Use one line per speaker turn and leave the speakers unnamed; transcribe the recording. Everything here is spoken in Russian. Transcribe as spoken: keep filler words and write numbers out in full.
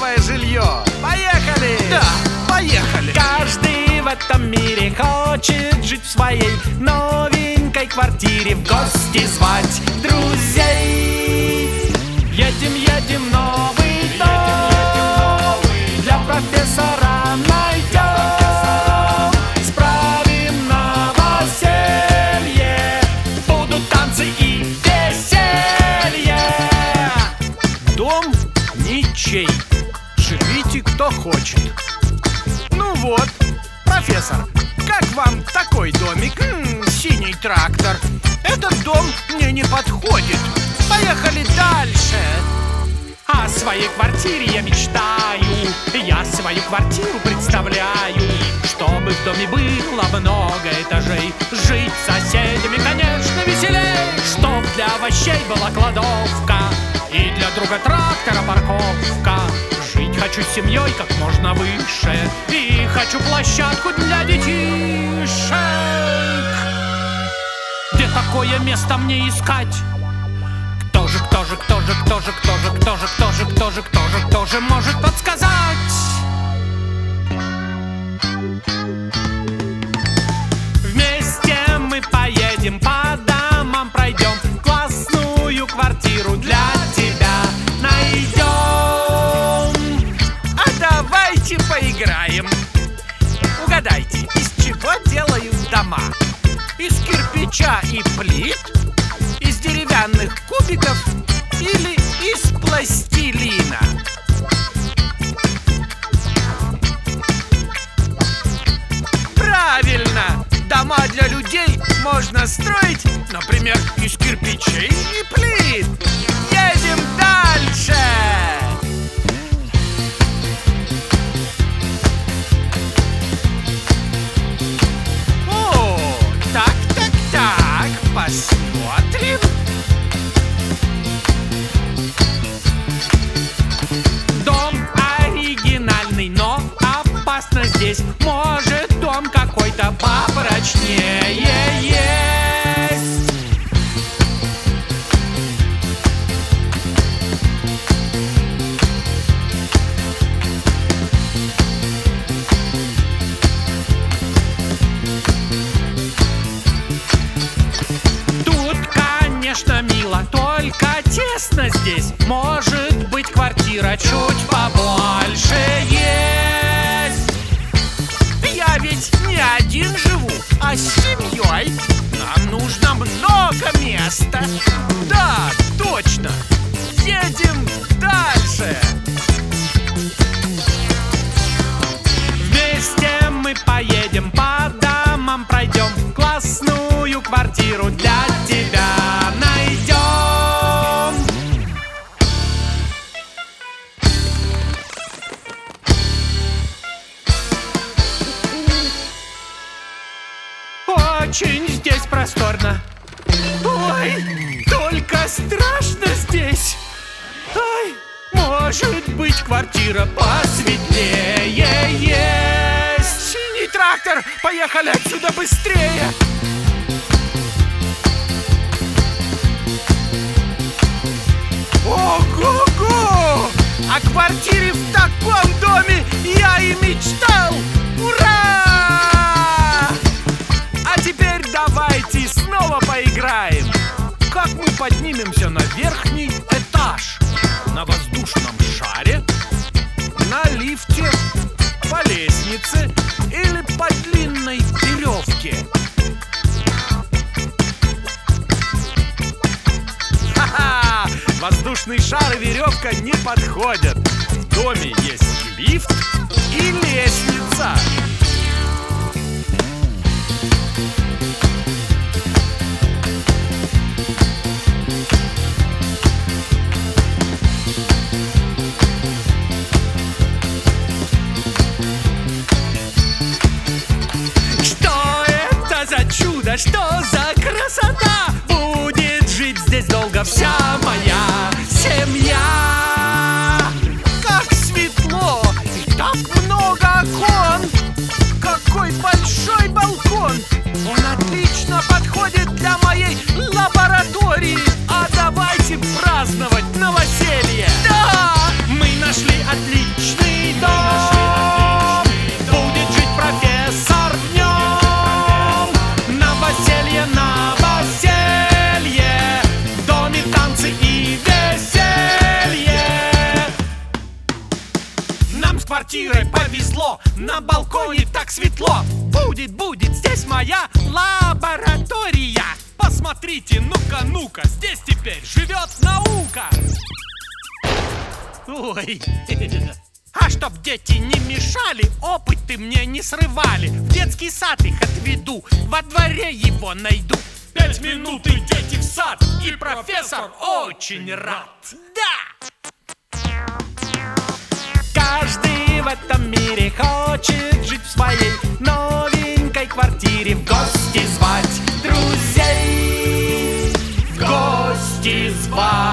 новое жилье. Поехали!
Да, поехали!
Каждый в этом мире хочет жить в своей новенькой квартире, в гости звать друзей. Едем, едем, новый дом для профессора найдем. Справим новоселье, будут танцы и веселье.
Дом ничей. Живите кто хочет. Ну вот, профессор, как вам такой домик? М-м, синий трактор. Этот дом мне не подходит. Поехали дальше.
О своей квартире я мечтаю, я свою квартиру представляю, чтобы в доме было много этажей, жить с соседями, конечно, веселей. Чтоб для овощей была кладовка и для друга трактора парковка. Жить хочу с семьей как можно выше, и хочу площадку для детишек. Где такое место мне искать? Кто же, кто же, кто же, кто же, кто же, кто же, кто же, кто же, кто же, кто же может подсказать? Вместе мы поедем, по домам пройдем, классную квартиру для тебя найдем.
А давайте поиграем. Угадайте, из чего делают дома? Из кирпича и плит? Из деревянных кубиков или из пластилина? Правильно! Дома для людей можно строить, например, из кирпичей и плит. Едем дальше! О, так, так, так, посмотрим.
Дом оригинальный, но опасно здесь. Может, дом какой-то попрочнее есть. Тут, конечно, мило, только тесно здесь. Может быть, квартира чуть побольше есть.
Я ведь не один живу, а с семьей. Нам нужно много места. Да, точно. Едем дальше.
Вместе мы поедем, по домам пройдем, классную квартиру для тебя найдем. Очень здесь просторно. Ой, только страшно здесь. Ай, может быть, квартира посветлее есть.
Синий трактор, поехали отсюда быстрее. Ого-го! О квартире в таком доме я и мечтал. Ура! А теперь давайте снова поиграем. Как мы поднимемся на верхний этаж? На воздушном шаре? На лифте? По лестнице? Или по длинной веревке? Ха-ха! Воздушный шар и веревка не подходят. В доме есть лифт и лестница.
чудо, что за красота! Будет жить здесь долго вся моя семья.
Как светло и так много окон. Какой большой балкон. Он отлично подходит для моей лаборатории. А давайте праздновать новоселье.
Да! Мы нашли отличие Нам с квартирой повезло, на балконе так светло. Будет, будет здесь моя лаборатория. Посмотрите, ну-ка, ну-ка, здесь теперь живет наука. Ой. А чтоб дети не мешали, опыты мне не срывали, в детский сад их отведу, во дворе его найду. Пять минут и дети в сад, и профессор очень рад. Да! Каждый в этом мире хочет жить в своей новенькой квартире, в гости звать друзей, в гости звать.